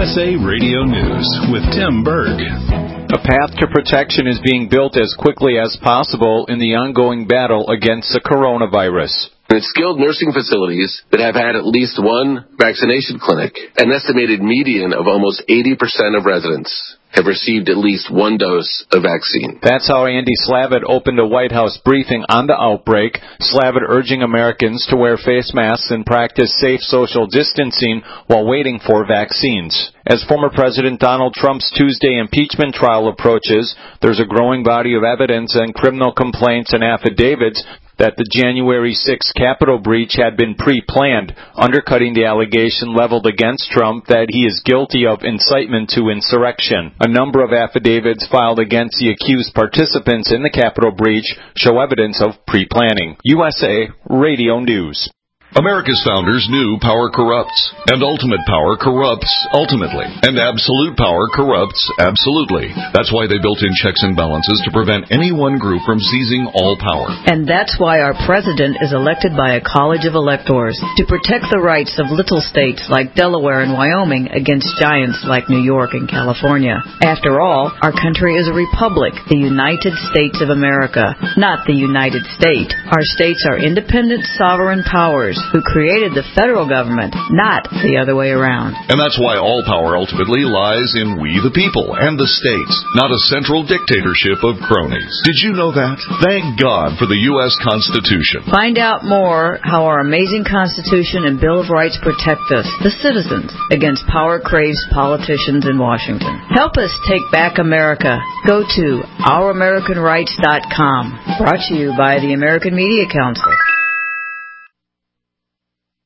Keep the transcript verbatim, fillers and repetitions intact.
S A Radio News with Tim Berg. A path to protection is being built as quickly as possible in the ongoing battle against the coronavirus. In skilled nursing facilities that have had at least one vaccination clinic, an estimated median of almost eighty percent of residents have received at least one dose of vaccine. That's how Andy Slavitt opened a White House briefing on the outbreak. Slavitt urging Americans to wear face masks and practice safe social distancing while waiting for vaccines. As former President Donald Trump's Tuesday impeachment trial approaches, there's a growing body of evidence and criminal complaints and affidavits that the January sixth Capitol breach had been pre-planned, undercutting the allegation leveled against Trump that he is guilty of incitement to insurrection. A number of affidavits filed against the accused participants in the Capitol breach show evidence of pre-planning. U S A Radio News. America's founders knew power corrupts, and ultimate power corrupts ultimately, and absolute power corrupts absolutely. That's why they built in checks and balances to prevent any one group from seizing all power. And that's why our president is elected by a college of electors to protect the rights of little states like Delaware and Wyoming against giants like New York and California. After all, our country is a republic, the United States of America, not the United States. Our states are independent sovereign powers who created the federal government, not the other way around. And that's why all power ultimately lies in we the people and the states, not a central dictatorship of cronies. Did you know that? Thank God for the U S Constitution. Find out more how our amazing Constitution and Bill of Rights protect us, the citizens, against power-crazed politicians in Washington. Help us take back America. Go to our american rights dot com. Brought to you by the American Media Council.